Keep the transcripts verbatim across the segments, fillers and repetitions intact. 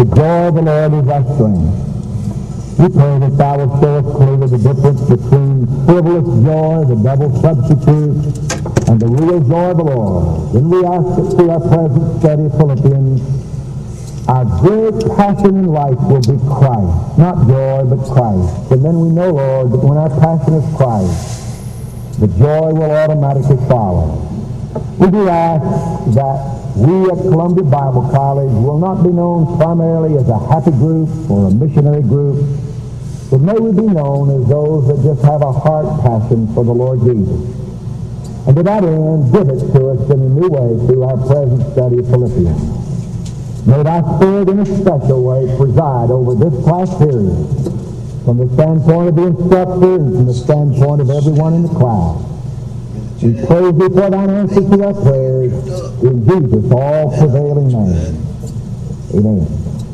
The joy of the Lord is our strength. We pray that thou wilt show us clearly the difference between frivolous joy, the devil's substitute, and the real joy of the Lord. Then we ask that through our present study of Philippians, our great passion in life will be Christ. Not joy, but Christ. And then we know, Lord, that when our passion is Christ, the joy will automatically follow. We do ask that we at Columbia Bible College will not be known primarily as a happy group or a missionary group, but may we be known as those that just have a heart passion for the Lord Jesus. And to that end, give it to us in a new way through our present study of Philippians. May thy Spirit in a special way preside over this class period from the standpoint of the instructor and from the standpoint of everyone in the class. We praise thee for thine answer to our prayers in Jesus' all-prevailing name. Amen.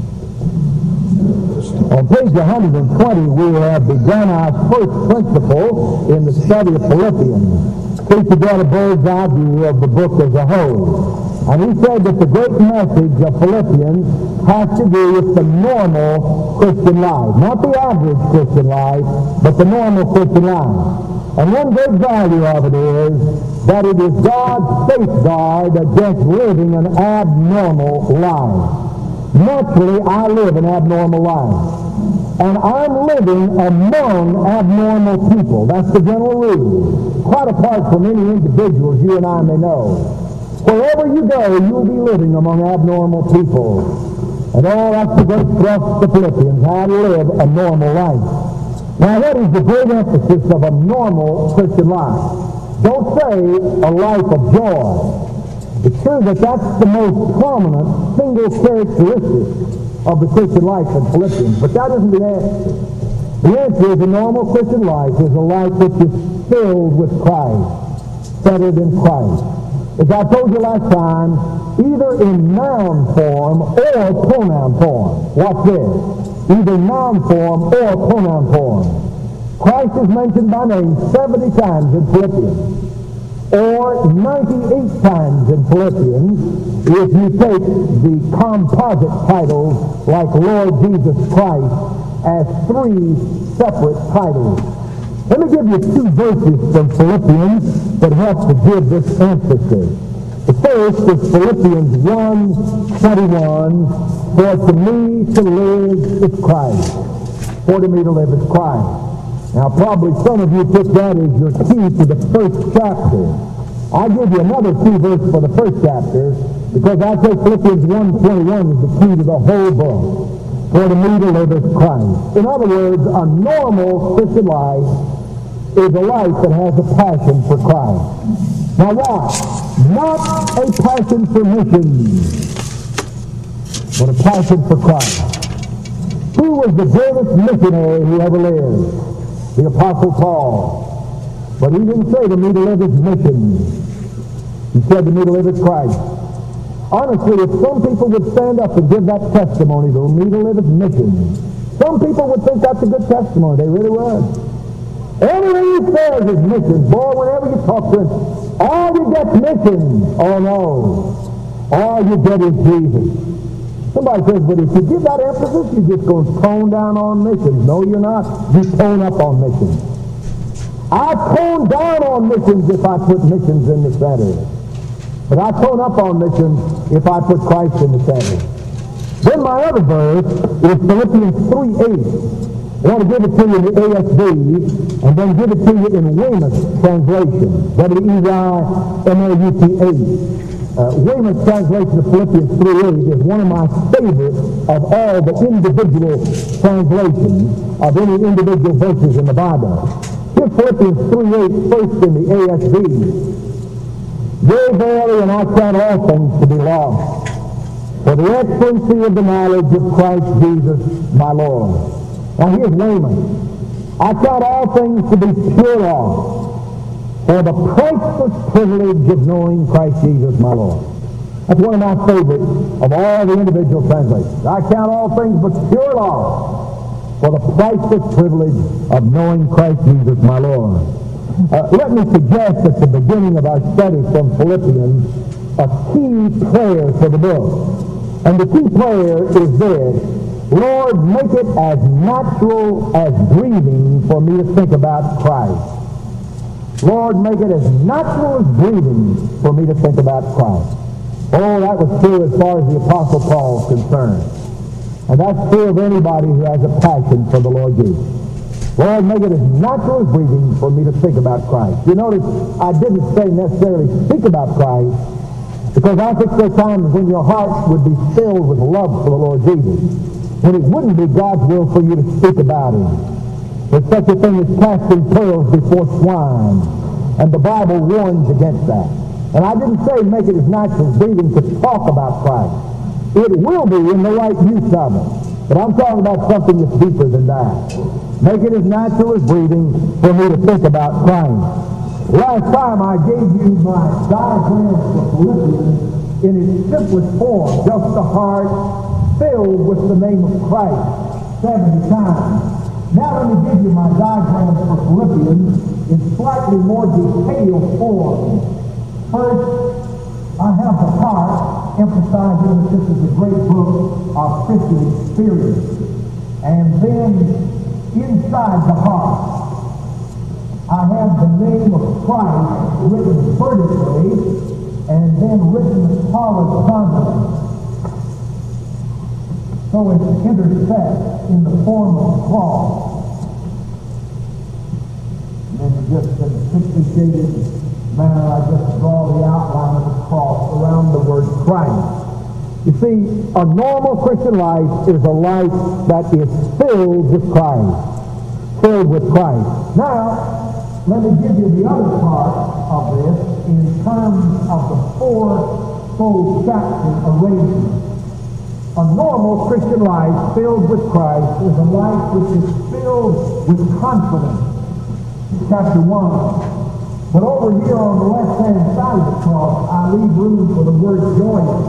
On page one hundred twenty, we have begun our first principle in the study of Philippians. We to get a bird's eye view of the book as a whole. And he said that the great message of Philippians has to do with the normal Christian life. Not the average Christian life, but the normal Christian life. And one great value of it is that it is God's safeguard against living an abnormal life. Naturally, I live an abnormal life. And I'm living among abnormal people. That's the general rule. Quite apart from any individuals you and I may know. Wherever you go, you'll be living among abnormal people. And all that's the great thrust of the Philippians, how to live a normal life. Now, that is the great emphasis of a normal Christian life. Don't say a life of joy. It's true that that's the most prominent single characteristic of the Christian life in Philippians, but that isn't the answer. The answer is a normal Christian life is a life which is filled with Christ, centered in Christ. As I told you last time, either in noun form or pronoun form. Watch this. Either noun form or pronoun form. Christ is mentioned by name seventy times in Philippians, or ninety-eight times in Philippians if you take the composite titles like Lord Jesus Christ as three separate titles. Let me give you two verses from Philippians that help to give this emphasis. The first is Philippians one twenty-one. For to me to live is Christ. For to me to live is Christ. Now probably some of you put that as your key to the first chapter. I'll give you another key verse for the first chapter because I take Philippians one twenty-one as the key to the whole book. For to me to live is Christ. In other words, a normal Christian life is a life that has a passion for Christ. Now watch. Not a passion for missions, but a passion for Christ. Who was the greatest missionary who ever lived? The Apostle Paul. But he didn't say to me to live his mission. He said to me to live as Christ. Honestly, if some people would stand up and give that testimony to me to live his mission, some people would think that's a good testimony. They really would. Everything he says is missions. Boy, whenever you talk to him, all you get's missions. Oh no. All you get is Jesus. Somebody says, but if you give that emphasis, you're just going to tone down on missions. No, you're not. You tone up on missions. I tone down on missions if I put missions in the center. But I tone up on missions if I put Christ in the center. Then my other verse is Philippians three eight. I want to give it to you in the A S V, and then give it to you in Weymouth's translation, W E Y M O U T H. Uh, Weymouth's translation of Philippians three eight is one of my favorite of all the individual translations of any individual verses in the Bible. Here's Philippians three eight first in the A S V. Yea, verily, and I count all things to be lost, for the excellency of the knowledge of Christ Jesus my Lord. Now here's Weymouth. I count all things to be pure loss, for the priceless privilege of knowing Christ Jesus my Lord. That's one of my favorites of all the individual translations. I count all things but pure loss, for the priceless privilege of knowing Christ Jesus my Lord. Uh, let me suggest at the beginning of our study from Philippians a key prayer for the book. And the key prayer is this: Lord, make it as natural as breathing for me to think about Christ. Lord, make it as natural as breathing for me to think about Christ. Oh, that was true as far as the Apostle Paul is concerned. And that's true of anybody who has a passion for the Lord Jesus. Lord, make it as natural as breathing for me to think about Christ. You notice I didn't say necessarily speak about Christ, because I think there are times when your heart would be filled with love for the Lord Jesus, when it wouldn't be God's will for you to speak about Him. There's such a thing as casting pearls before swine, and the Bible warns against that. And I didn't say make it as natural as breathing to talk about Christ. It will be in the right use of it. But I'm talking about something that's deeper than that. Make it as natural as breathing for me to think about Christ. Last time I gave you my diagram for Philippians in its simplest form, just a heart filled with the name of Christ seventy times. Now let me give you my diagram for Philippians in slightly more detailed form. First, I have the heart, emphasizing that this is a great book of Christian experience. And then, inside the heart, I have the name of Christ written vertically, and then written horizontally, so as to intersect in the form of a cross. And then just in a simply shaded manner, I just draw the outline of the cross around the word Christ. You see, a normal Christian life is a life that is filled with Christ. Filled with Christ. Now, let me give you the other part of this in terms of the four-fold section arrangement. A normal Christian life filled with Christ is a life which is filled with confidence. Chapter one. But over here on the left-hand side of the cross, I leave room for the word joyous.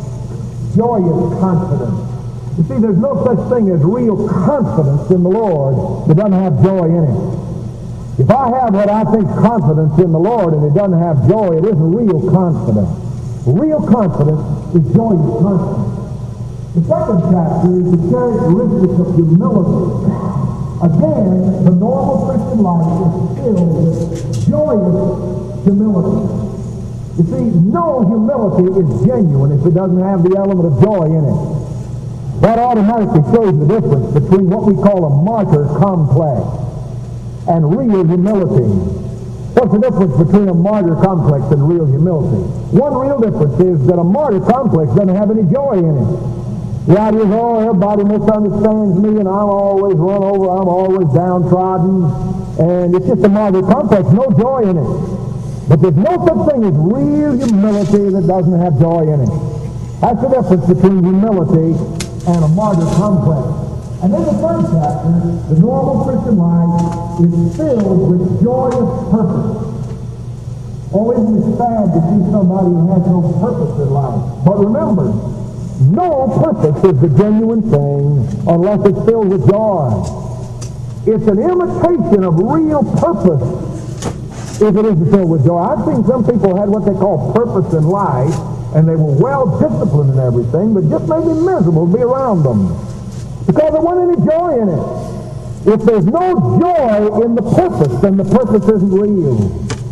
Joyous confidence. You see, there's no such thing as real confidence in the Lord that doesn't have joy in it. If I have what I think confidence in the Lord and it doesn't have joy, it isn't real confidence. Real confidence is joyous confidence. The second chapter is the characteristics of humility. Again, the normal Christian life is filled with joyous humility. You see, no humility is genuine if it doesn't have the element of joy in it. That automatically shows the difference between what we call a martyr complex and real humility. What's the difference between a martyr complex and real humility? One real difference is that a martyr complex doesn't have any joy in it. The idea is, oh, everybody misunderstands me and I'm always run over, I'm always downtrodden. And it's just a martyr complex, no joy in it. But there's no such thing as real humility that doesn't have joy in it. That's the difference between humility and a martyr complex. And then the third chapter, the normal Christian life is filled with joyous purpose. Oh, isn't it sad to see somebody who has no purpose in life? But remember, no purpose is the genuine thing unless it's filled with joy. It's an imitation of real purpose if it isn't filled with joy. I've seen some people had what they call purpose in life, and they were well disciplined and everything, but just made me miserable to be around them because there wasn't any joy in it. If there's no joy in the purpose, then the purpose isn't real.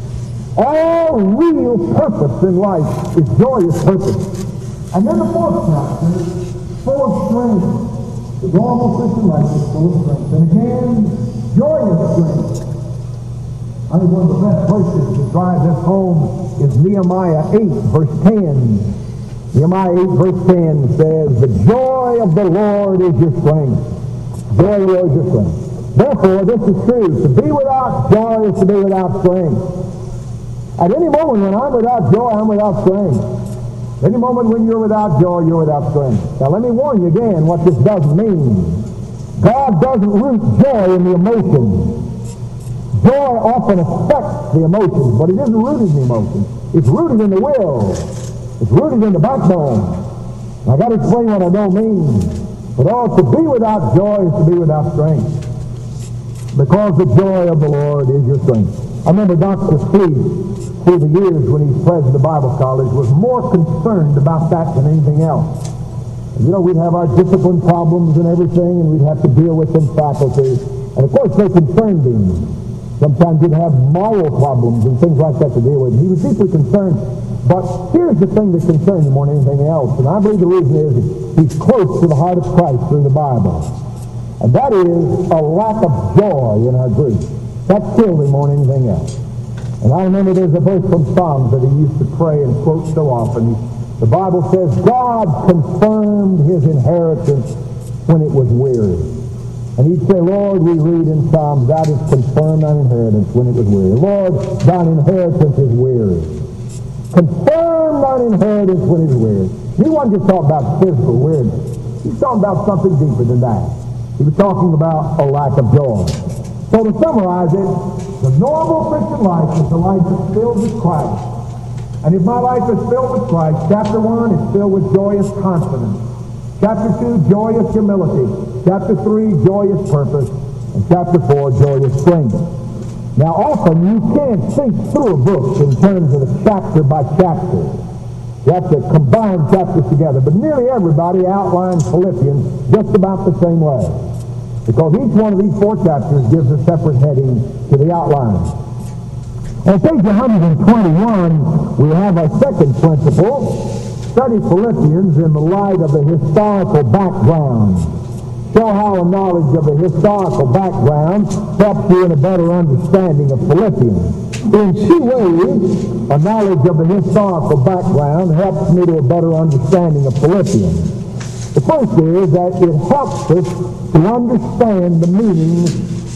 All real purpose in life is joyous purpose. And then the fourth chapter, full of strength. The normal Christian life is full of strength. And again, joyous strength. I think one of the best verses to drive this home is Nehemiah eight, verse ten. Nehemiah eight, verse ten says, "The joy of the Lord is your strength." Joy of the Lord is your strength. Therefore, this is true. To be without joy is to be without strength. At any moment when I'm without joy, I'm without strength. Any moment when you're without joy, you're without strength. Now let me warn you again what this doesn't mean. God doesn't root joy in the emotions. Joy often affects the emotions, but it isn't rooted in the emotions. It's rooted in the will. It's rooted in the backbone. I've got to explain what I don't mean. But oh, to be without joy is to be without strength. Because the joy of the Lord is your strength. I remember Doctor Fleet, through the years when he's president of Bible College, was more concerned about that than anything else. You know, we'd have our discipline problems and everything, and we'd have to deal with them faculty. And of course, they concerned him. Sometimes he'd have moral problems and things like that to deal with. He was deeply concerned. But here's the thing that concerned him more than anything else, and I believe the reason is he's close to the heart of Christ through the Bible. And that is a lack of joy in our group. That killed him more than anything else. And I remember there's a verse from Psalms that he used to pray and quote so often. He, the Bible says, God confirmed his inheritance when it was weary. And he'd say, Lord, we read in Psalms, thou didst confirm thine inheritance when it was weary. Lord, thine inheritance is weary. Confirm thine inheritance when it is weary. He wasn't just talking about physical weariness. He's talking about something deeper than that. He was talking about a lack of joy. So to summarize it, the normal Christian life is a life that's filled with Christ. And if my life is filled with Christ, chapter one is filled with joyous confidence. Chapter two, joyous humility. Chapter three, joyous purpose. And chapter four, joyous strength. Now often you can't think through a book in terms of a chapter by chapter. You have to combine chapters together. But nearly everybody outlines Philippians just about the same way. Because each one of these four chapters gives a separate heading to the outline. On page one hundred twenty-one, we have our second principle. Study Philippians in the light of the historical background. Show how a knowledge of the historical background helps you in a better understanding of Philippians. In two ways, a knowledge of the historical background helps me to a better understanding of Philippians. The first is that it helps us to understand the meaning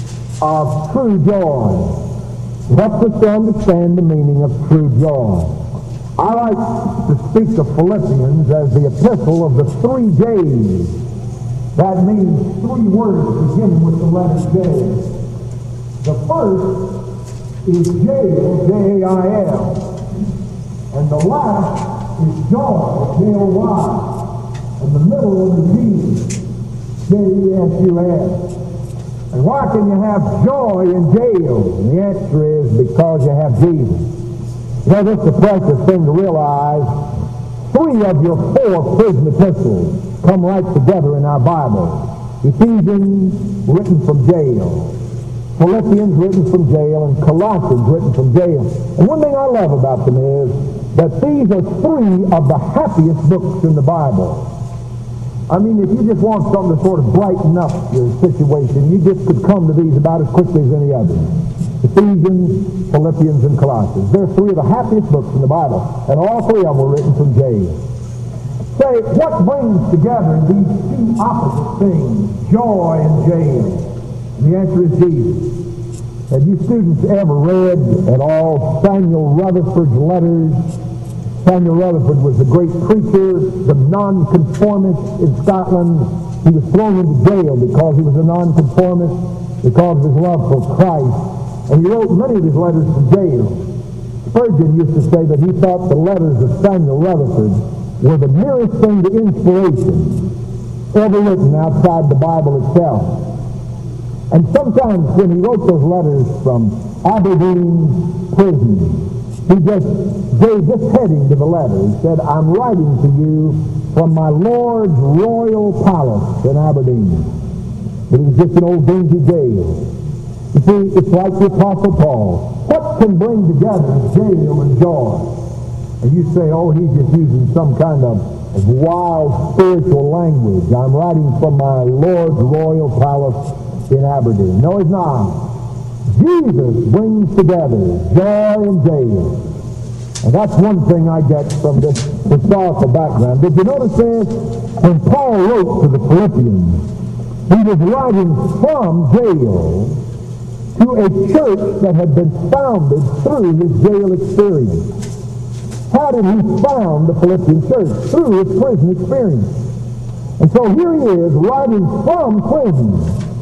of true joy. It helps us to understand the meaning of true joy. I like to speak of Philippians as the epistle of the three J's. That means three words beginning with the letter J. The first is jail, J A I L. And the last is joy, J O Y. And the middle one is Jesus, J E S U S. And why can you have joy in jail? And the answer is because you have Jesus. You know, this is a precious thing to realize. Three of your four prison epistles come right together in our Bible. Ephesians, written from jail. Philippians, written from jail. And Colossians, written from jail. And one thing I love about them is that these are three of the happiest books in the Bible. I mean, if you just want something to sort of brighten up your situation, you just could come to these about as quickly as any other. Ephesians, Philippians, and Colossians. They're three of the happiest books in the Bible, and all three of them were written from jail. Say, what brings together these two opposite things, joy and jail? And the answer is Jesus. Have you students ever read at all Samuel Rutherford's letters? Samuel Rutherford was a great preacher, the nonconformist in Scotland. He was thrown into jail because he was a nonconformist, because of his love for Christ. And he wrote many of his letters from jail. Spurgeon used to say that he thought the letters of Samuel Rutherford were the nearest thing to inspiration ever written outside the Bible itself. And sometimes when he wrote those letters from Aberdeen prison, he just gave this heading to the letter. He said, I'm writing to you from my Lord's royal palace in Aberdeen. It was just an old dingy jail. You see, it's like the Apostle Paul. What can bring together jail and joy? And you say, oh, he's just using some kind of wild spiritual language. I'm writing from my Lord's royal palace in Aberdeen. No, he's not. Jesus brings together joy and jail. And that's one thing I get from this historical background. Did you notice this? When Paul wrote to the Philippians, he was writing from jail to a church that had been founded through his jail experience. How did he found the Philippian church? Through his prison experience. And so here he is writing from prison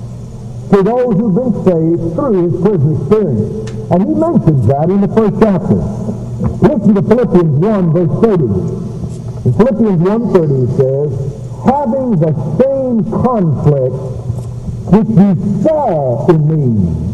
to those who've been saved through his prison experience. And he mentions that in the first chapter. Listen to Philippians one, verse thirty. In Philippians one thirty it says, having the same conflict which you saw in me,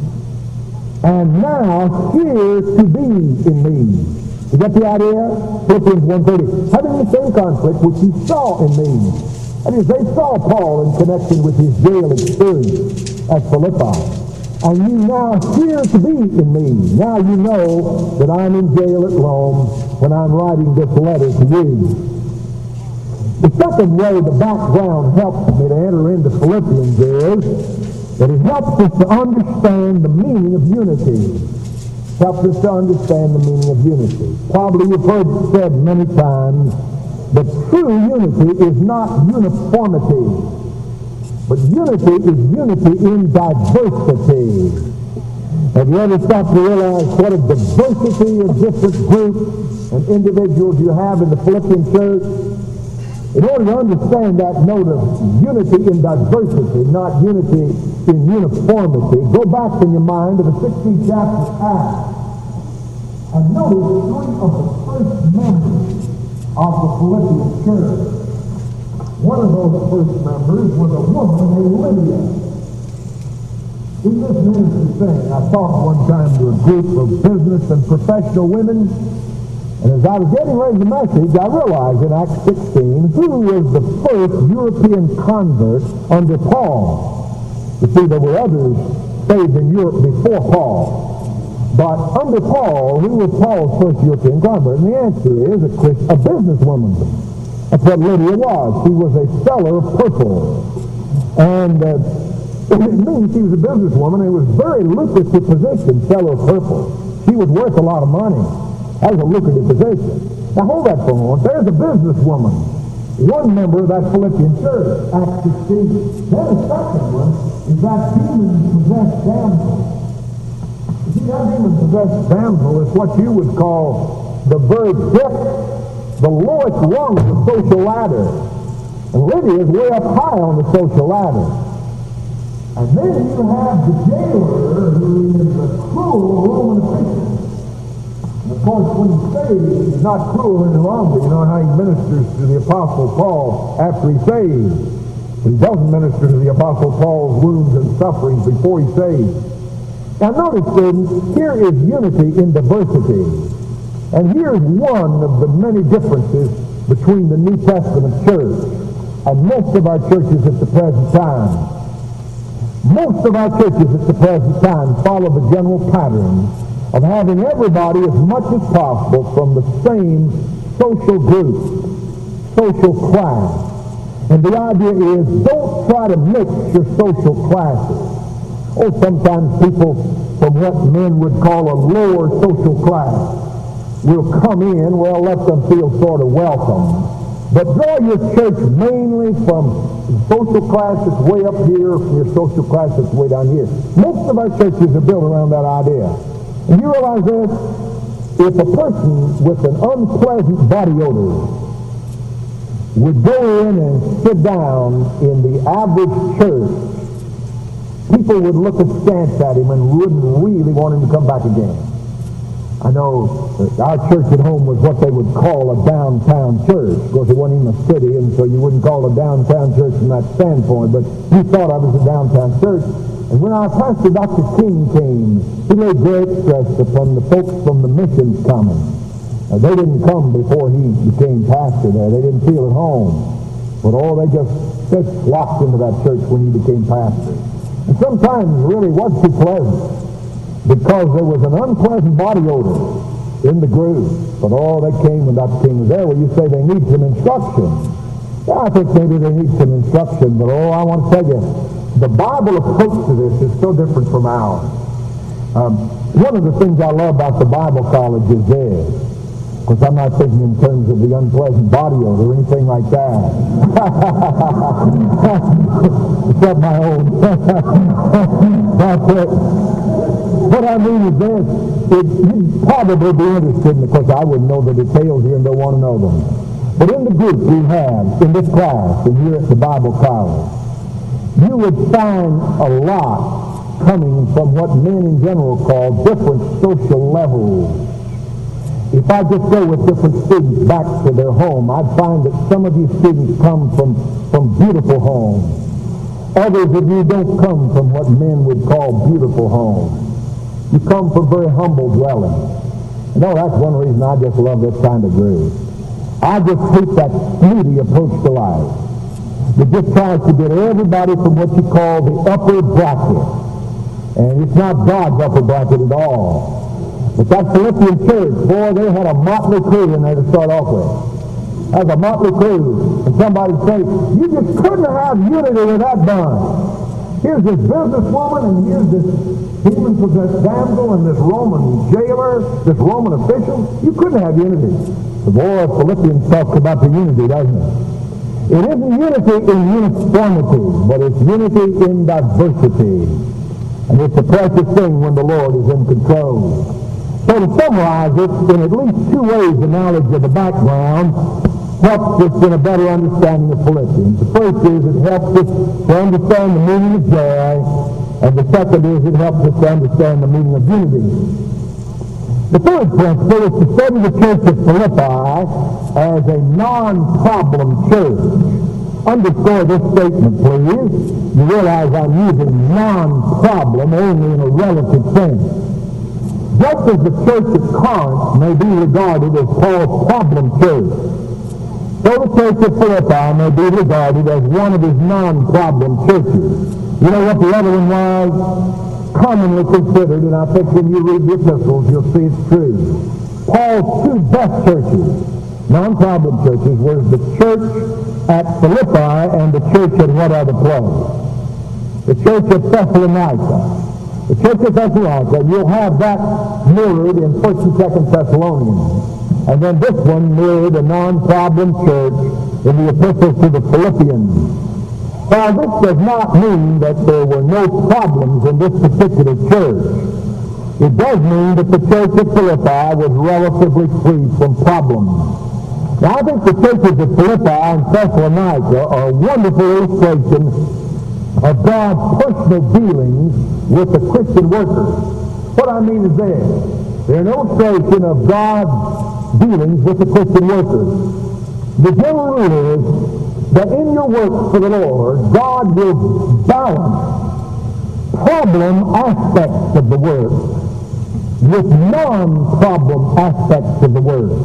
and now fear to be in me. You get the idea? Philippians one thirty. Having the same conflict which you saw in me, That is, they saw Paul in connection with his jail experience at Philippi. And you now fear to be in me. Now you know that I'm in jail at Rome when I'm writing this letter to you. The second way the background helps me to enter into Philippians is that it helps us to understand the meaning of unity. It helps us to understand the meaning of unity. Probably you've heard it said many times that true unity is not uniformity. But unity is unity in diversity. Have you ever stopped to realize what a diversity of different groups and individuals you have in the Philippian church? In order to understand that note of unity in diversity, not unity in uniformity, go back in your mind to the sixteenth chapter of Acts and notice three of the first members of the Philippian church. One of those first members was a woman named Lydia. In this ministry thing, I talked one time to a group of business and professional women, and as I was getting ready to message, I realized in Acts sixteen who was the first European convert under Paul. You see, there were others saved in Europe before Paul. But under Paul, who was Paul's first European convert? And the answer is a, Christ, a businesswoman. That's what Lydia was. She was a seller of purple. And uh, it means she was a businesswoman, and it was a very lucrative position, seller of purple. She was worth a lot of money. That was a lucrative position. Now hold that for a moment. There's a businesswoman, one member of that Philippian church, Acts sixteen. Then the second one is that demon-possessed damsel. You see, that demon-possessed damsel is what you would call the very depth, the lowest rung of the social ladder. And Lydia is way up high on the social ladder. And then you have the jailer, who is a cruel Roman official. And of course, when he's saved, he's not cruel any longer. You know how he ministers to the Apostle Paul after he's saved. But he doesn't minister to the Apostle Paul's wounds and sufferings before he's saved. Now notice, students, here is unity in diversity. And here's one of the many differences between the New Testament church and most of our churches at the present time. Most of our churches at the present time follow the general pattern of having everybody as much as possible from the same social group, social class. And the idea is, don't try to mix your social classes. Oh, sometimes people from what men would call a lower social class will come in, well, let them feel sort of welcome. But draw your church mainly from the social class that's way up here, from your social class that's way down here. Most of our churches are built around that idea. And you realize this? If a person with an unpleasant body odor would go in and sit down in the average church, people would look askance at him and wouldn't really want him to come back again. I know our church at home was what they would call a downtown church. Of course, it wasn't even a city, and so you wouldn't call it a downtown church from that standpoint, but we thought of it as a downtown church. And when our pastor, Doctor King, came, he laid great stress upon the folks from the missions coming. Now, they didn't come before he became pastor there. They didn't feel at home. But oh, they just, just flocked into that church when he became pastor. And sometimes it really was too pleasant, because there was an unpleasant body odor in the group. But oh, they came when Doctor King was there. Well, you say they need some instruction. Yeah, I think maybe they need some instruction, but oh, I want to tell you, the Bible approach to this is so different from ours. Um, one of the things I love about the Bible college is this. Of course, I'm not thinking in terms of the unpleasant body odor or anything like that. Except my own. But, uh, what I mean is this, it, you'd probably be interested in, of course I wouldn't know the details here and don't want to know them. But in the group we have, in this class, and here at the Bible College, you would find a lot coming from what men in general call different social levels. If I just go with different students back to their home, I'd find that some of you students come from, from beautiful homes. Others of you don't come from what men would call beautiful homes. You come from very humble dwellings. You know, that's one reason I just love this kind of group. I just hate that snooty approach to life. that just tries to get everybody from what you call the upper bracket. And it's not God's upper bracket at all. But that Philippian church, boy, they had a motley crew in there to start off with. That's a motley crew. And somebody say, you just couldn't have unity with that bunch. Here's this businesswoman, and here's this demon-possessed damsel, and this Roman jailer, this Roman official. You couldn't have unity. The boy of Philippians talks about the unity, doesn't it? It isn't unity in uniformity, but it's unity in diversity. And it's a precious thing when the Lord is in control. So to summarize it, in at least two ways, the knowledge of the background helps us in a better understanding of Philippians. The first is it helps us to understand the meaning of joy, and the second is it helps us to understand the meaning of unity. The third principle is to study the church of Philippi as a non-problem church. Underscore this statement, please. You realize I'm using non-problem only in a relative sense. Just as the church at Corinth may be regarded as Paul's problem church, so the church of Philippi may be regarded as one of his non-problem churches. You know what the other one was? Commonly considered, and I think when you read the epistles, you'll see it's true. Paul's two best churches, non-problem churches, were the church at Philippi and the church at what other place? The church at Thessalonica. The church at Thessalonica, you'll have that mirrored in First and Second Thessalonians. And then this one mirrored a non-problem church in the epistles to the Philippians. Now, this does not mean that there were no problems in this particular church. It does mean that the church of Philippi was relatively free from problems. Now, I think the churches of Philippi and Thessalonica are a wonderful illustration of God's personal dealings with the Christian workers. What I mean is this. They're an illustration of God's dealings with the Christian workers. The general rule is that in your work for the Lord, God will balance problem aspects of the work with non-problem aspects of the work.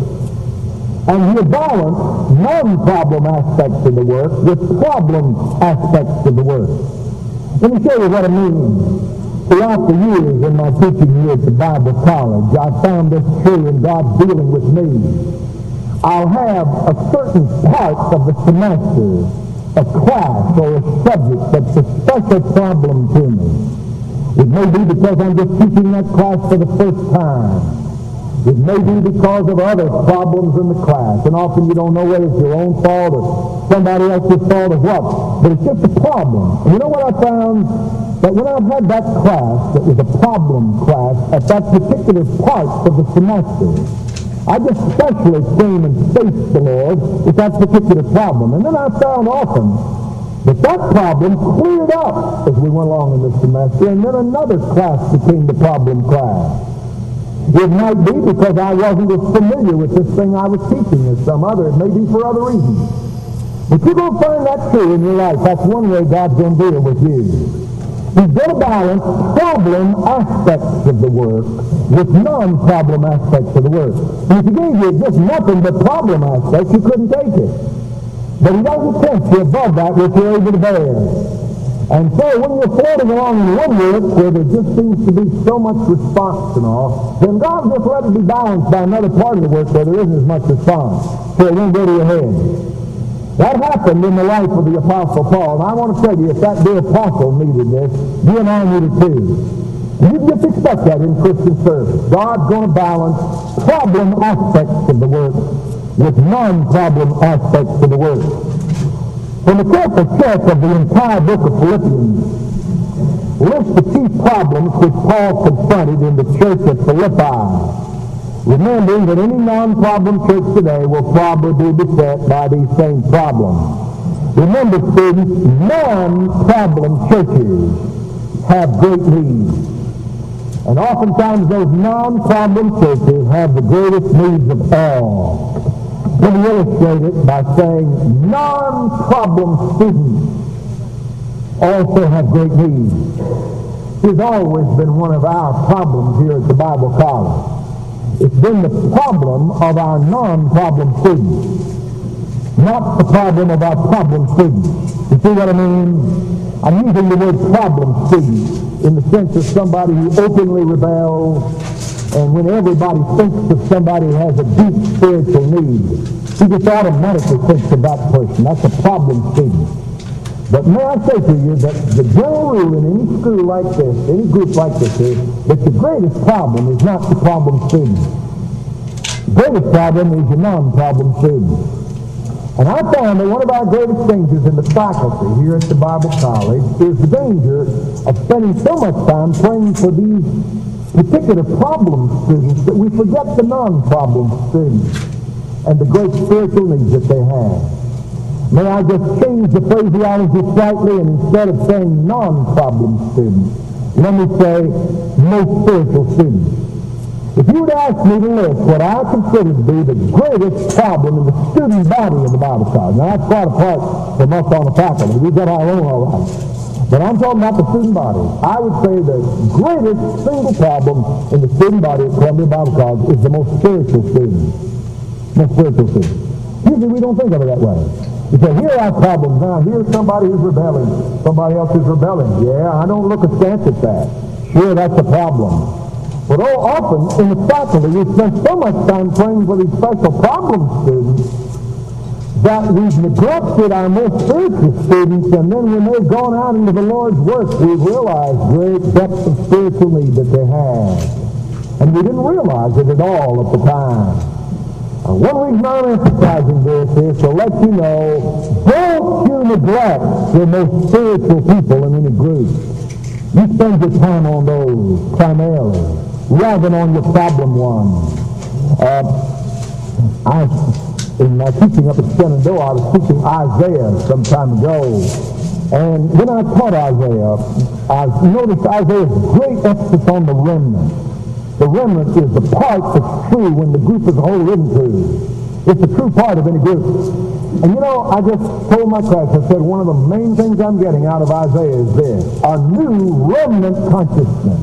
And He'll balance non-problem aspects of the work with problem aspects of the work. Let me show you what I mean. Throughout the years in my teaching here at the Bible College, I found this true in God's dealing with me. I'll have a certain part of the semester, a class or a subject that's a special problem to me. It may be because I'm just teaching that class for the first time. It may be because of other problems in the class, and often you don't know whether it's your own fault or somebody else's fault or what, but it's just a problem. And you know what I found? That when I've had that class that was a problem class at that particular part of the semester, I just specially came and faced the Lord with that particular problem. And then I found often that that problem cleared up as we went along in this semester, and then another class became the problem class. It might be because I wasn't as familiar with this thing I was teaching as some other. It may be for other reasons. But you're going to find that true in your life. That's one way God's going to deal with you. He's going to balance problem aspects of the work with non-problem aspects of the work. And if He gave you just nothing but problem aspects, you couldn't take it. But He doesn't tempt you above that which you're able to bear. And so when you're floating along in one work where there just seems to be so much response and all, then God just let it be balanced by another part of the work where there isn't as much response, so it won't go to your head. That happened in the life of the Apostle Paul. And I want to tell you, if that dear apostle needed this, you and I need it too. And you just expect that in Christian service. God's going to balance problem aspects of the work with non-problem aspects of the work. From a careful check of the entire book of Philippians, lists the chief problems which Paul confronted in the church at Philippi. Remembering that any non-problem church today will probably be beset by these same problems. Remember, students, non-problem churches have great needs. And oftentimes those non-problem churches have the greatest needs of all. Let me illustrate it by saying non-problem students also have great needs. It's always been one of our problems here at the Bible College. It's been the problem of our non-problem students, not the problem of our problem students. You see what I mean? I'm using the word problem student in the sense of somebody who openly rebels, and when everybody thinks of somebody who has a deep spiritual need, he just automatically thinks of that person. That's a problem student. But may I say to you that the general rule in any school like this, any group like this is, that the greatest problem is not the problem student. The greatest problem is the non-problem student. And I found that one of our greatest dangers in the faculty here at the Bible College is the danger of spending so much time praying for these particular problem students that we forget the non-problem students and the great spiritual needs that they have. May I just change the phraseology slightly, and instead of saying non-problem students, let me say most spiritual students. If you would ask me to list what I consider to be the greatest problem in the student body of the Bible College, now that's quite apart from us on the faculty. We've got our own all right. But I'm talking about the student body. I would say the greatest single problem in the student body at Columbia Bible College is the most spiritual student. Most spiritual student. Usually we don't think of it that way. You say, here are problems now. Here's somebody who's rebelling. Somebody else is rebelling. Yeah, I don't look askance at that. Sure, that's a problem. But oh, often in the faculty, we spend so much time praying for these special problem students that we've neglected our most spiritual students, and then when they've gone out into the Lord's work, we've realized great depth of spiritual need that they have. And we didn't realize it at all at the time. Uh, one reason I'm emphasizing this is to let you know, don't you neglect the most spiritual people in any group. You spend your time on those primarily, rather than on your problem ones. Uh, I, in my teaching up at Shenandoah, I was teaching Isaiah some time ago. And when I taught Isaiah, I noticed Isaiah's great emphasis on the remnant. The remnant is the part that's true when the group as a whole isn't true. It's the true part of any group. And you know, I just told my class, I said, one of the main things I'm getting out of Isaiah is this: a new remnant consciousness.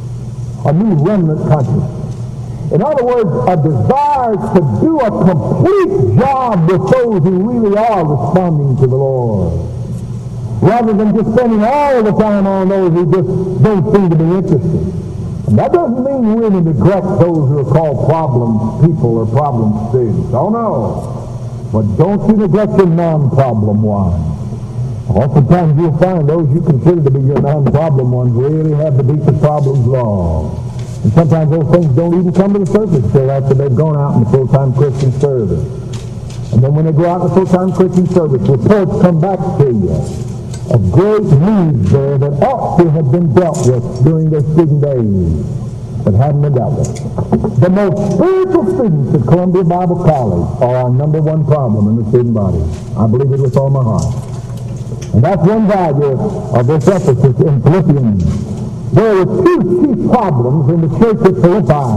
A new remnant consciousness. In other words, a desire to do a complete job with those who really are responding to the Lord, rather than just spending all the time on those who just don't seem to be interested. And that doesn't mean we're to neglect those who are called problem people or problem students. Oh no. But don't you neglect your non-problem ones. Oftentimes you'll find those you consider to be your non-problem ones really have the deepest problems of all. And sometimes those things don't even come to the surface until after they've gone out in the full-time Christian service. And then when they go out in the full-time Christian service, reports come back to you of great needs there that ought to have been dealt with during their student days, but hadn't been dealt with. The most spiritual students at Columbia Bible College are our number one problem in the student body. I believe it with all my heart. And that's one value of this emphasis in Philippians. There were two chief problems in the church at Philippi.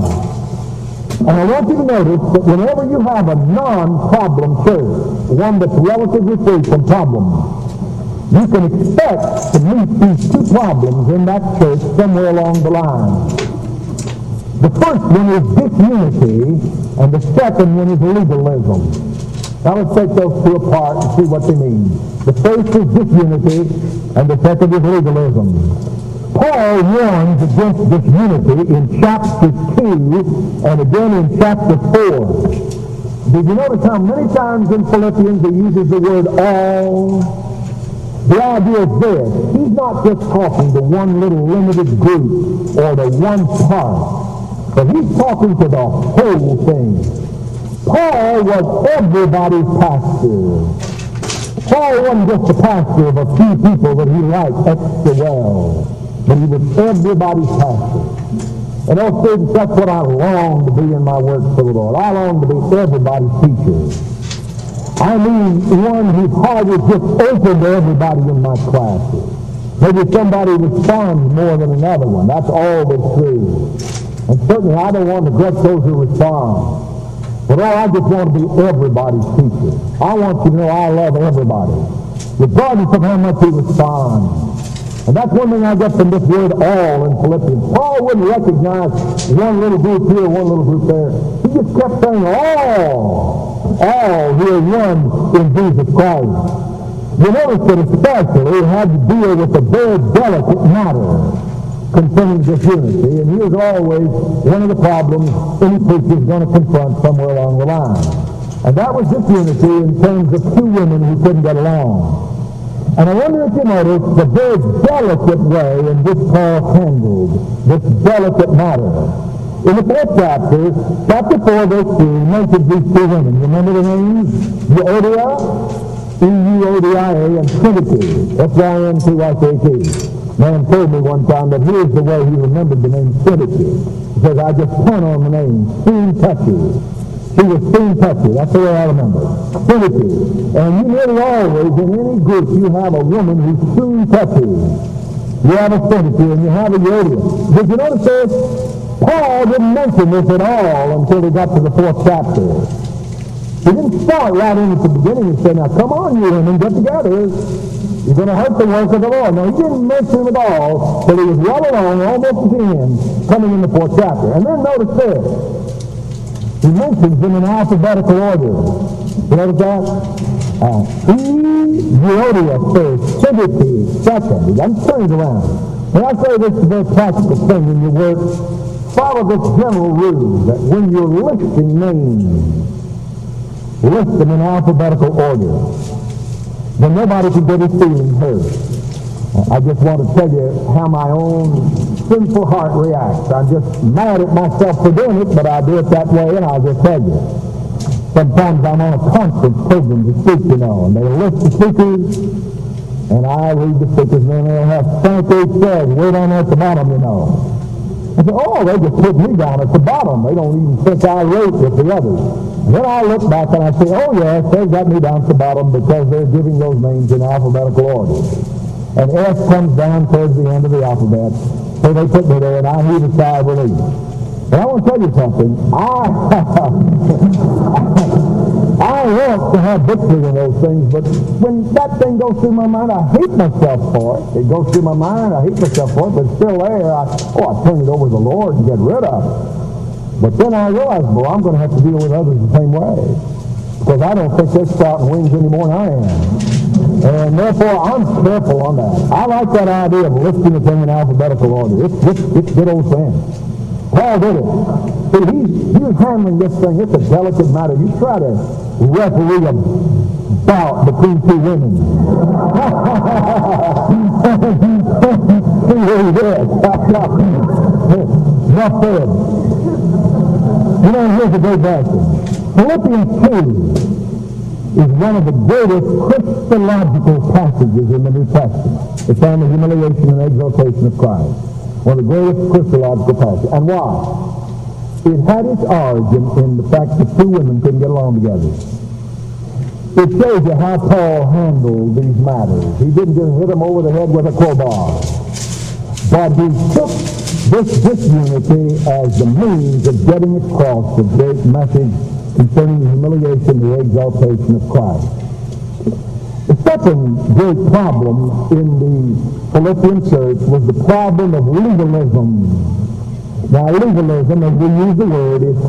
And I want you to notice that whenever you have a non-problem church, one that's relatively free from problems, you can expect to meet these two problems in that church somewhere along the line. The first one is disunity, and the second one is legalism. Now let's take those two apart and see what they mean. The first is disunity, and the second is legalism. Paul warns against disunity in chapter two and again in chapter four. Did you notice how many times in Philippians he uses the word all? The idea is this: he's not just talking to one little limited group or to one part, but he's talking to the whole thing. Paul was everybody's pastor. Paul wasn't just the pastor of a few people that he liked extra well, but he was everybody's pastor. And those students, that's what I long to be in my work for the Lord. I long to be everybody's teacher. I mean one whose heart is just open to everybody in my classes. Maybe somebody responds more than another one. That's always true. And certainly I don't want to neglect those who respond. But oh, I just want to be everybody's teacher. I want you to know I love everybody, regardless of how much you respond. And that's one thing I get from this word all in Philippians. Paul wouldn't recognize one little group here, one little group there. He just kept saying all. All who are one in Jesus Christ. You notice that especially it had to deal with a very delicate matter concerning this unity, and here's always one of the problems any preacher is going to confront somewhere along the line. And that was this unity in terms of two women who couldn't get along. And I wonder if you notice the very delicate way in which Paul handled this delicate matter. In the fourth chapter, chapter four, verse three, he mentions these two women. You remember the names? Euodia, E U O D I A, and Syntyche, S Y N T Y K T. Man told me one time that here's the way he remembered the name Syntyche. He says, I just point on the name, soon touchy. She was soon touchy. That's the way I remember. Syntyche. And you nearly always, in any group, you have a woman who's soon touchy. You have a Syntyche and you have a Euodia. Did you notice this? Paul didn't mention this at all until he got to the fourth chapter. He didn't start right in at the beginning and say, now come on, you women, get together. You're going to hurt the work of the Lord. No, he didn't mention it at all till he was well along, almost at the end, coming in the fourth chapter. And then notice this. He mentions them in alphabetical order. You notice that? Uh, E, Euodia first, Syntyche second. I'm turning it around. When I say this is a very practical thing in your work, follow this general rule that when you're listing names, list them in alphabetical order. Then nobody can get his feelings hurt. I just want to tell you how my own sinful heart reacts. I'm just mad at myself for doing it, but I do it that way, and I'll just tell you. Sometimes I'm on a conference program to speak, you know, and they list the speakers, and I read the speakers, and then they'll have Frank H. says, way down there at the bottom, you know. I say, oh, they just put me down at the bottom. They don't even think I wrote with the others. And then I look back and I say, oh, yes, they've got me down at the bottom because they're giving those names in alphabetical order. And F comes down towards the end of the alphabet. So they put me there, and I heave a sigh of relief. And I want to tell you something. I, I want to have victory in those things, but when that thing goes through my mind, I hate myself for it. It goes through my mind, I hate myself for it, but it's still there. I, oh, I turn it over to the Lord and get rid of it. But then I realize, boy, I'm going to have to deal with others the same way. Because I don't think they're sprouting wings any more than I am. And therefore, I'm careful on that. I like that idea of listing the thing in alphabetical order. It's, it's, it's good old thing. Paul did it. See, he's, he's handling this thing. It's a delicate matter. You try to referee a bout between two women. See what he did. Rough bed. You know, here's a great lesson. Philippians two is one of the greatest Christological passages in the New Testament. It's on the humiliation and exaltation of Christ. One of the greatest Christological passages. And why? It had its origin in the fact that two women couldn't get along together. It shows you how Paul handled these matters. He didn't just hit them over the head with a crowbar. But he took this disunity as the means of getting across the great message concerning the humiliation and the exaltation of Christ. The second great problem in the Philippian church was the problem of legalism. Now, legalism, as we use the word, is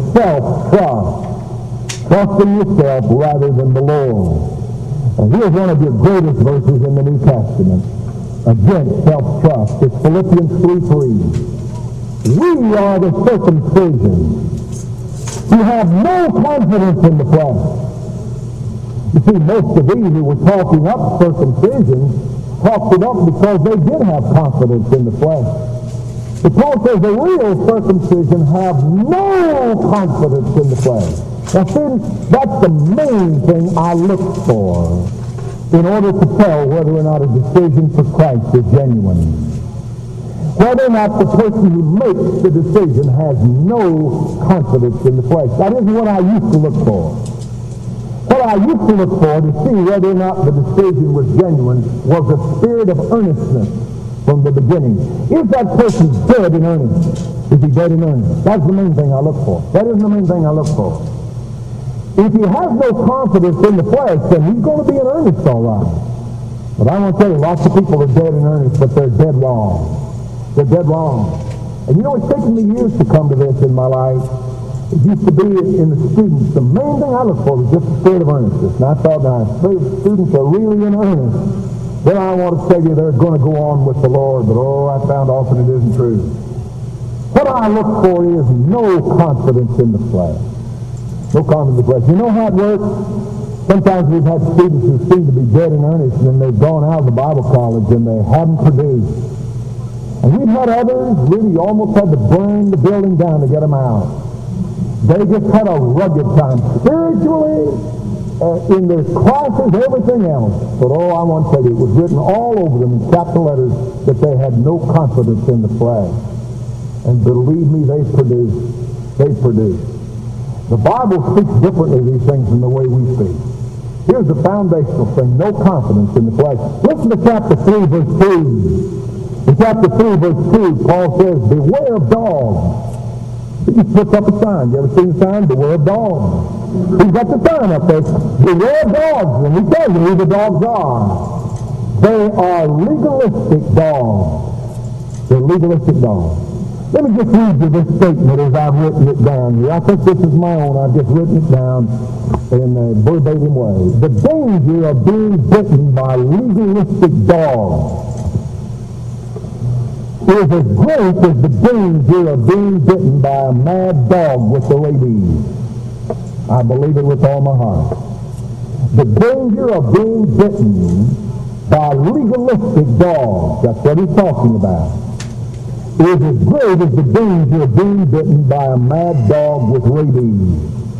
self-trust. Trust in yourself rather than the Lord. And here's one of your greatest verses in the New Testament against self-trust. It's Philippians three three. We are the circumcision. You have no confidence in the flesh. You see, most of these who were talking up circumcision talked it up because they did have confidence in the flesh. But Paul says the real circumcision have no confidence in the flesh. Now, see, that's the main thing I look for in order to tell whether or not a decision for Christ is genuine. Whether or not the person who makes the decision has no confidence in the flesh. That isn't what I used to look for. What I used to look for to see whether or not the decision was genuine was a spirit of earnestness from the beginning. Is that person dead in earnest? Is he dead in earnest? That's the main thing I look for. That isn't the main thing I look for. If he has no confidence in the flesh, then he's going to be in earnest all right. But I want to tell you, lots of people are dead in earnest, but they're dead wrong. They're dead wrong. And you know, it's taken me years to come to this in my life. It used to be in the students, the main thing I looked for was just the spirit of earnestness. And I thought, now, if students are really in earnest, then I want to tell you they're going to go on with the Lord. But oh, I found often it isn't true. What I look for is no confidence in the flesh. No confidence in the flesh. You know how it works? Sometimes we've had students who seem to be dead in earnest, and then they've gone out of the Bible college and they haven't produced. And we've had others really almost had to burn the building down to get them out. They just had a rugged time spiritually, uh, in their classes, everything else. But oh, I want to tell you, it was written all over them in capital letters that they had no confidence in the flesh. And believe me, they produced. They produced. The Bible speaks differently of these things than the way we speak. Here's the foundational thing, no confidence in the flesh. Listen to chapter three, verse two. In chapter three, verse two, Paul says, beware of dogs. He just puts up a sign. You ever seen the sign? Beware of dogs. He's got the sign up there. Beware of dogs. And he tells you who the dogs are. They are legalistic dogs. They're legalistic dogs. Let me just read you this statement as I've written it down here. I think this is my own. I've just written it down in a verbatim way. The danger of being bitten by legalistic dogs is as great as the danger of being bitten by a mad dog with the rabies. I believe it with all my heart. The danger of being bitten by legalistic dogs, that's what he's talking about, is as great as the danger of being bitten by a mad dog with rabies.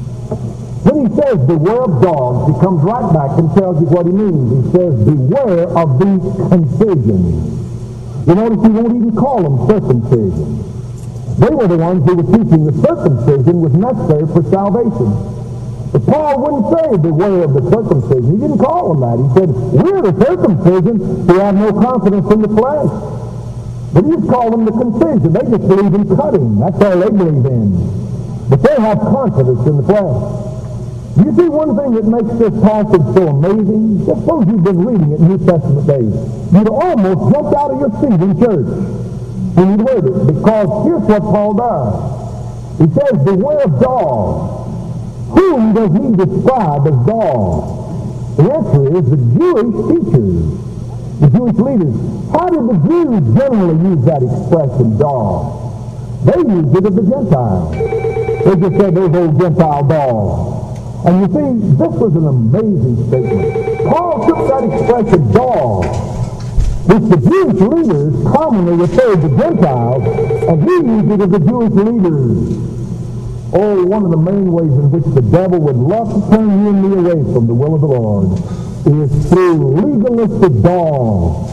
When he says beware of dogs, he comes right back and tells you what he means. He says beware of these concisions. You notice he won't even call them circumcision. They were the ones who were teaching the circumcision was necessary for salvation. But Paul wouldn't say beware of the circumcision. He didn't call them that. He said, we're the circumcision who have no confidence in the flesh. But he just called them the concision. They just believe in cutting. That's all they believe in. But they have confidence in the flesh. You see, one thing that makes this passage so amazing, just suppose you've been reading it in New Testament days, you'd almost jumped out of your seat in church when you'd heard it, because here's what Paul does. He says, beware of dogs. Whom does he describe as dogs? The answer is the Jewish teachers, the Jewish leaders. How did the Jews generally use that expression, dog? They used it of the Gentiles. They just said those old Gentile dogs. And you see, this was an amazing statement. Paul took that expression, dog, which the Jewish leaders commonly referred to Gentiles, and he used it as the Jewish leaders. Oh, one of the main ways in which the devil would love to turn you and me away from the will of the Lord is through legalistic dogs.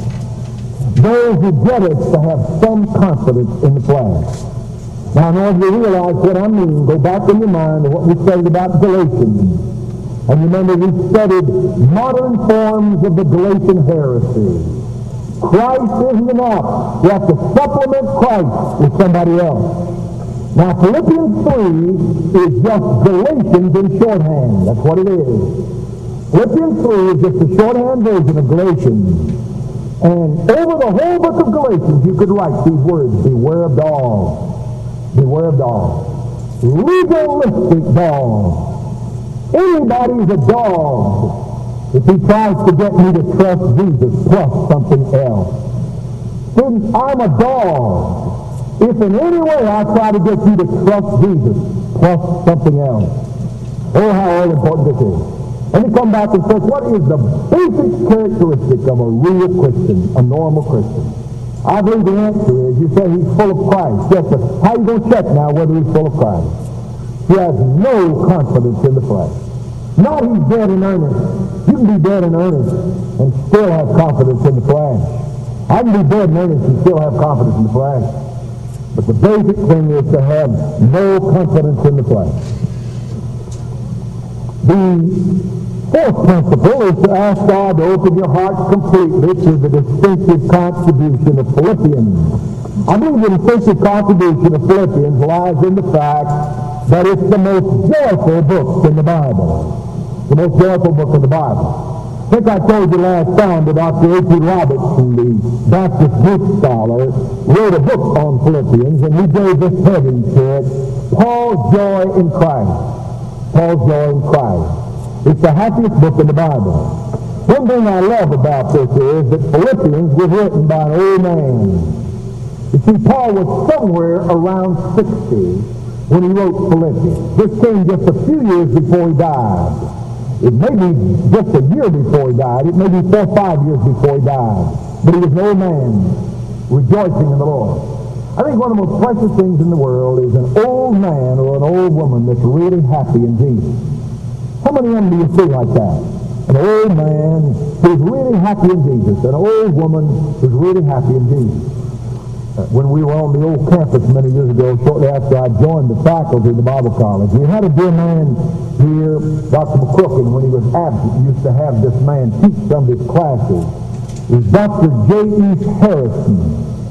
Those who get us to have some confidence in the flesh. Now, in order to realize what I mean, go back in your mind to what we studied about Galatians. And remember, we studied modern forms of the Galatian heresy. Christ isn't enough. You have to supplement Christ with somebody else. Now, Philippians three is just Galatians in shorthand. That's what it is. Philippians three is just a shorthand version of Galatians. And over the whole book of Galatians, you could write these words, beware of dogs. Beware of dogs. Legalistic dogs. Anybody's a dog if he tries to get me to trust Jesus plus something else. Students, I'm a dog if in any way I try to get you to trust Jesus plus something else. Oh, how all important this is. Let me come back and say, what is the basic characteristic of a real Christian, a normal Christian? I believe the answer is, you say he's full of Christ. Yes, sir. How are you going to check now whether he's full of Christ? He has no confidence in the flesh. Not he's dead in earnest. You can be dead in earnest and still have confidence in the flesh. I can be dead in earnest and still have confidence in the flesh. But the basic thing is to have no confidence in the flesh. The fourth principle is to ask God to open your heart completely to the distinctive contribution of Philippians. I believe the distinctive contribution of Philippians lies in the fact that it's the most joyful book in the Bible. The most joyful book in the Bible. I think I told you last time that Doctor A T Robertson, the Baptist Greek scholar, wrote a book on Philippians, and he gave this heading to it, Paul's joy in Christ. Paul's joy in Christ. It's the happiest book in the Bible. One thing I love about this is that Philippians was written by an old man. You see, Paul was somewhere around sixty when he wrote Philippians. This came just a few years before he died. It may be just a year before he died. It may be four or five years before he died. But he was an old man rejoicing in the Lord. I think one of the most precious things in the world is an old man or an old woman that's really happy in Jesus. How many of them do you see like that? An old man who's really happy in Jesus. An old woman who's really happy in Jesus. Uh, when we were on the old campus many years ago, shortly after I joined the faculty of the Bible College, we had a dear man here, Doctor McCrook, when he was absent, used to have this man teach some of his classes. It was Doctor J E Harrison.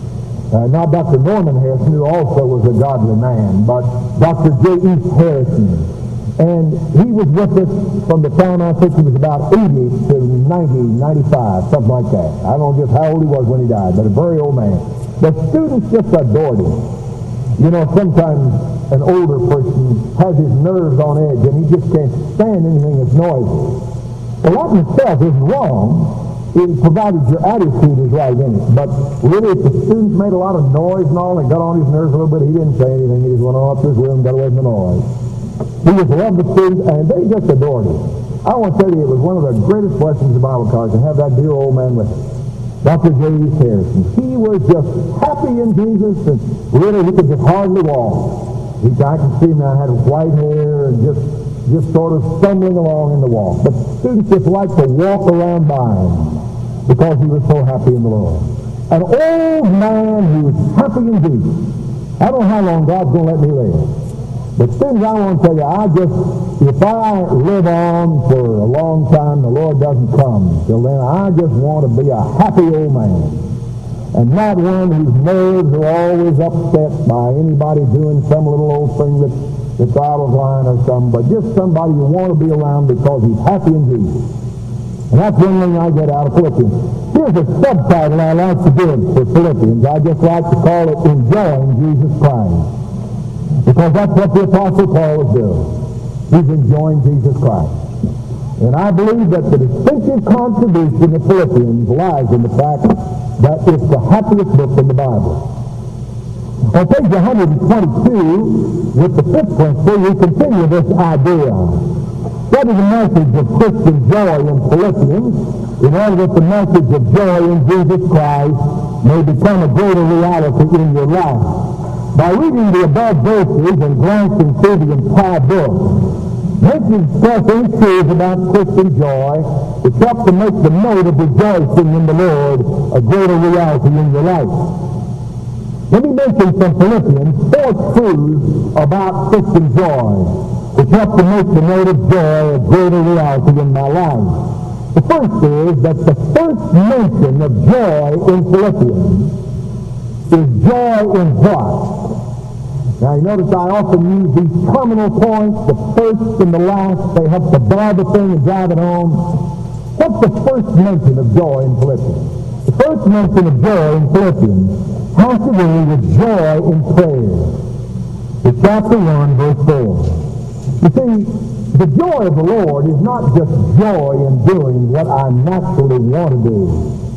Uh, not Doctor Norman Harrison, who also was a godly man, but Doctor J E Harrison. And he was with us from the time I think he was about eighty to ninety, ninety-five, something like that. I don't know just how old he was when he died, but a very old man. The students just adored him. You know, sometimes an older person has his nerves on edge and he just can't stand anything that's noisy. Well, that in itself isn't wrong, it, provided your attitude is right in it. But really, if the students made a lot of noise and all and got on his nerves a little bit, he didn't say anything. He just went on up to his room and got away from the noise. He just loved the students, and they just adored him. I want to tell you, it was one of the greatest blessings of Bible college to have that dear old man with us, Doctor J E Harrison. He was just happy in Jesus, and really he could just hardly walk. He, I can see him now, had white hair and just, just sort of stumbling along in the walk. But students just liked to walk around by him because he was so happy in the Lord. An old man who was happy in Jesus. I don't know how long God's going to let me live. But students, I want to tell you, I just, if I live on for a long time, the Lord doesn't come till then, I just want to be a happy old man. And not one whose nerves are always upset by anybody doing some little old thing that, that's out of line or something, but just somebody you want to be around because he's happy in Jesus. And that's one thing I get out of Philippians. Here's a subtitle I like to give for Philippians. I just like to call it Enjoying Jesus Christ. Because that's what the Apostle Paul is doing. He's enjoying Jesus Christ. And I believe that the distinctive contribution of Philippians lies in the fact that it's the happiest book in the Bible. On page one hundred twenty-two, with the fifth principle, we continue this idea. Study the message of Christian joy in Philippians in order that the message of joy in Jesus Christ may become a greater reality in your life. By reading the above verses and glancing through the entire book, mention certain truths about Christian joy which help to make the note of rejoicing in the Lord a greater reality in your life. Let me mention from Philippians four truths about Christian joy which help to make the note of joy a greater reality in my life. The first is that the first mention of joy in Philippians is joy in what? Now you notice I often use these terminal points, the first and the last. They help to bar the thing and drive it home. What's the first mention of joy in Philippians? The first mention of joy in Philippians has to do with joy in prayer. It's chapter one, verse four. You see, the joy of the Lord is not just joy in doing what I naturally want to do,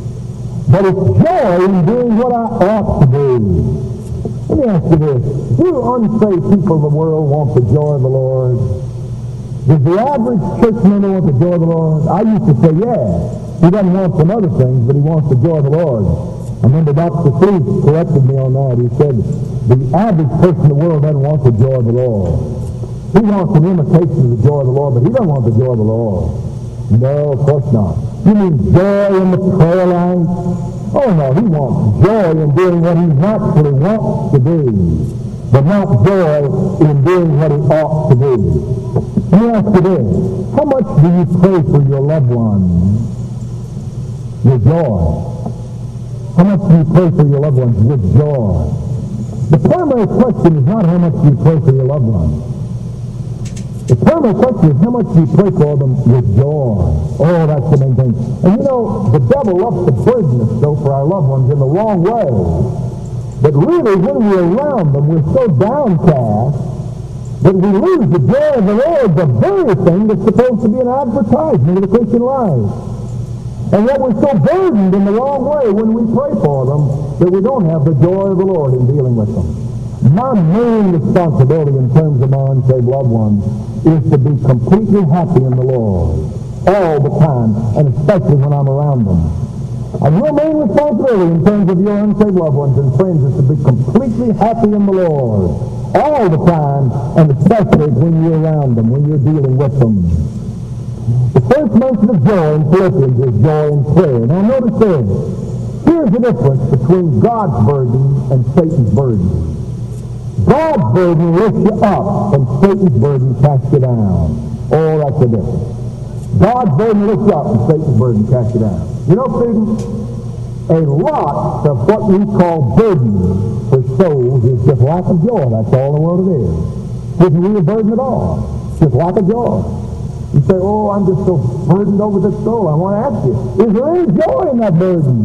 but it's joy in doing what I ought to do. Let me ask you this. Do unsaved people of the world want the joy of the Lord? Does the average church member want the joy of the Lord? I used to say, yeah. He doesn't want some other things, but he wants the joy of the Lord. I remember Doctor Fleet corrected me on that. He said, the average person in the world doesn't want the joy of the Lord. He wants an imitation of the joy of the Lord, but he doesn't want the joy of the Lord. No, of course not. You mean joy in the prayer life? Oh no, he wants joy in doing what he naturally wants to do, but not joy in doing what he ought to do. Let me ask you this. How much do you pray for your loved ones? Your joy. How much do you pray for your loved ones with joy? The primary question is not how much do you pray for your loved ones. The primary question is how much do you pray for them with joy? Oh, that's the main thing. And you know, the devil loves to burden us, though, for our loved ones in the wrong way. But really, when we're around them, we're so downcast But we lose the joy of the Lord, the very thing that's supposed to be an advertisement of the Christian life. And yet we're so burdened in the wrong way when we pray for them that we don't have the joy of the Lord in dealing with them. My main responsibility in terms of my unsaved loved ones is to be completely happy in the Lord all the time, and especially when I'm around them. And your main responsibility in terms of your unsaved loved ones and friends is to be completely happy in the Lord all the time, and especially when you're around them, when you're dealing with them. The first mention of joy in Philippians is joy in prayer. Now notice this. Here's the difference between God's burden and Satan's burden. God's burden lifts you up, and Satan's burden casts you down. Oh, that's the difference. God's burden lifts you up, and Satan's burden casts you down. You know, students, a lot of what we call burden for souls is just lack of joy. That's all the world it is. Isn't really a burden at all. It's just lack of joy. You say, oh, I'm just so burdened over this soul. I want to ask you, is there any joy in that burden?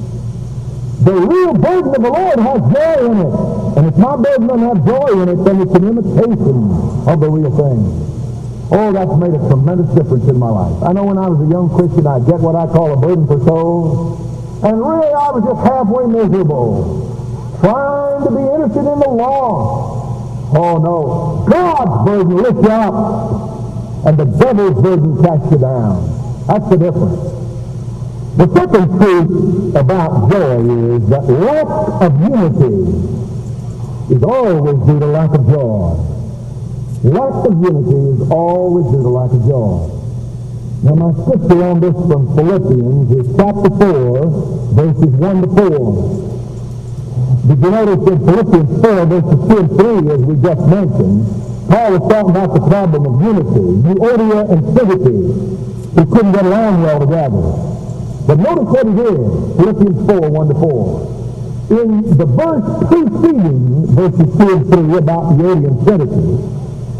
The real burden of the Lord has joy in it. And if my burden doesn't have joy in it, then it's an imitation of the real thing. Oh, that's made a tremendous difference in my life. I know when I was a young Christian, I'd get what I call a burden for souls. And really, I was just halfway miserable, trying to be interested in the law. Oh, no. God's burden lifts you up, and the devil's burden casts you down. That's the difference. The second truth about joy is that lack of unity is always due to lack of joy. Lack of unity is always due to lack of joy. Now my scripture on this from Philippians is chapter four, verses one to four. Did you notice in Philippians four, verses two and three, as we just mentioned, Paul was talking about the problem of unity, Euodia and Syntyche, who couldn't get along well together. But notice what he did, Philippians four, one to four. In the verse preceding verses two and three about Euodia and Syntyche,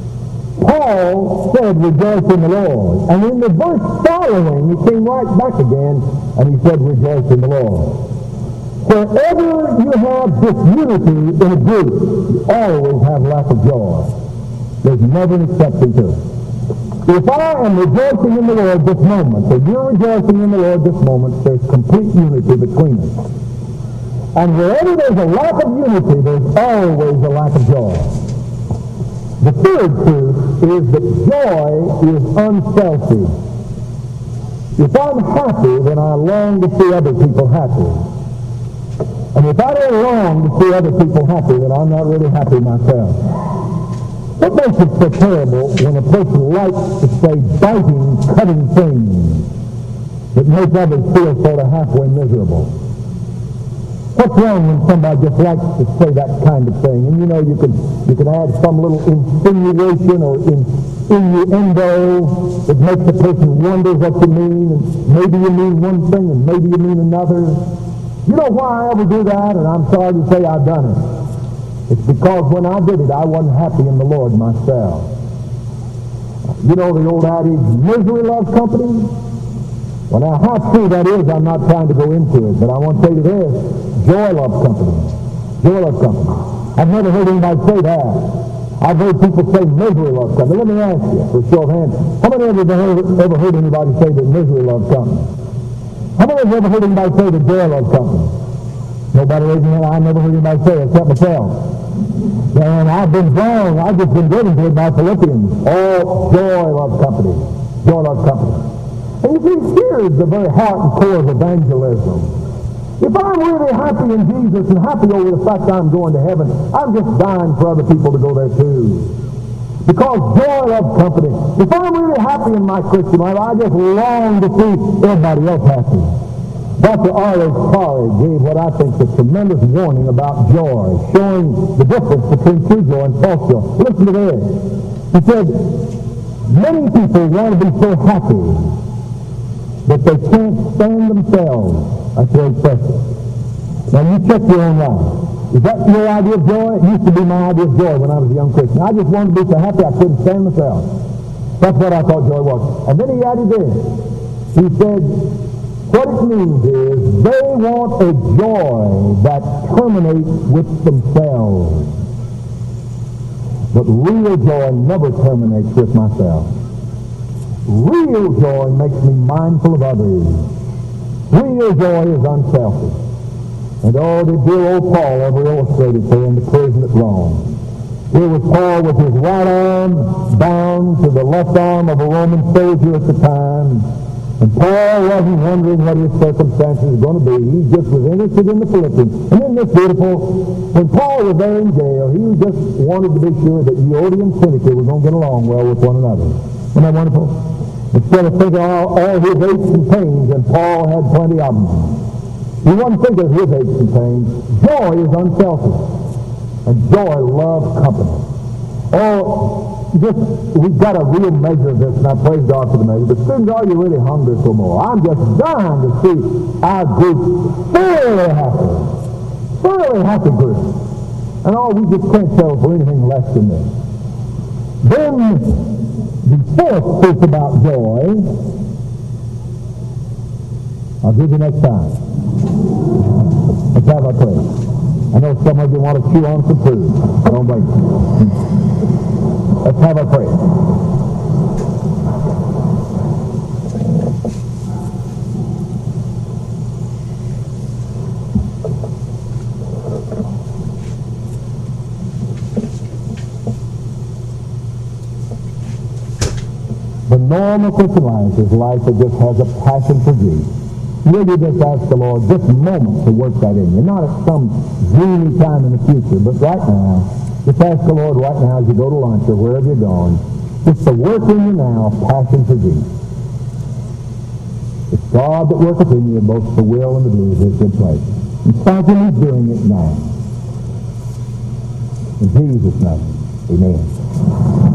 Paul said, rejoice in the Lord. And in the verse following, he came right back again, and he said, rejoice in the Lord. Wherever you have disunity in a group, you always have lack of joy. There's never an exception to it. If I am rejoicing in the Lord this moment, or you're rejoicing in the Lord this moment, there's complete unity between us. And wherever there's a lack of unity, there's always a lack of joy. The third truth is that joy is unselfish. If I'm happy, then I long to see other people happy. And if I don't long to see other people happy, then I'm not really happy myself. What makes it so terrible when a person likes to say biting, cutting things that make others feel sort of halfway miserable? What's wrong when somebody just likes to say that kind of thing? And you know, you could you could add some little insinuation or in, innuendo that makes the person wonder what you mean, and maybe you mean one thing and maybe you mean another. You know why I ever do that? And I'm sorry to say I've done it. It's because when I did it, I wasn't happy in the Lord myself. You know the old adage, misery loves company? Well, now, how true that is, I'm not trying to go into it, but I want to tell you this. Joy loves company. Joy loves company. I've never heard anybody say that. I've heard people say misery loves company. Let me ask you, for a show of hands, how many of you have ever, ever heard anybody say that misery loves company? How many of you ever heard anybody say that joy loves company? Nobody raising their hand. I never heard anybody say it except myself. And I've been wrong. I've just been driven to it by Philippians. Oh, joy loves company. Joy loves company. And you see, here is the very heart and core of evangelism. If I'm really happy in Jesus and happy over the fact I'm going to heaven, I'm just dying for other people to go there too. Because joy loves company. If I'm really happy in my Christian life, I just long to see everybody else happy. Doctor R H Parry gave what I think is a tremendous warning about joy, showing the difference between true joy and false joy. Listen to this. He said, many people want to be so happy that they can't stand themselves. That's their expression. Now you check your own life. Is that your idea of joy? It used to be my idea of joy when I was a young Christian. I just wanted to be so happy I couldn't stand myself. That's what I thought joy was. And then he added this. He said, what it means is they want a joy that terminates with themselves. But real joy never terminates with myself. Real joy makes me mindful of others. Real joy is unselfish. And oh, did dear old Paul ever illustrate it there in the prison at Rome. Here was Paul with his right arm bound to the left arm of a Roman soldier at the time. And Paul wasn't wondering what his circumstances were going to be. He just was interested in the Philippians. And isn't this beautiful? When Paul was there in jail, he just wanted to be sure that Euodia and Syntyche were going to get along well with one another. Isn't that wonderful? Instead of thinking all, all his aches and pains, and Paul had plenty of them. He wasn't thinking of his aches and pains. Joy is unselfish. And joy loves company. Oh, just, we've got a real measure of this, and I praise God for the measure. But students, are you really hungry for more? I'm just dying to see our group thoroughly happy. Thoroughly happy group. And oh, we just can't settle for anything less than this. Then, the fourth truth about joy, I'll give you next time. Let's have our prayer. I know some of you want to chew on some food. I don't blame you. Let's have our prayer. The normal Christian life is life that just has a passion for Jesus. Will you just ask the Lord this moment to work that in you? Not at some dreamy time in the future, but right now. Just ask the Lord right now as you go to lunch or wherever you're going, just to work in you now passion for Jesus. It's God that worketh in you both the will and the do of His good pleasure. And Sergeant is doing it now. In Jesus' name, amen.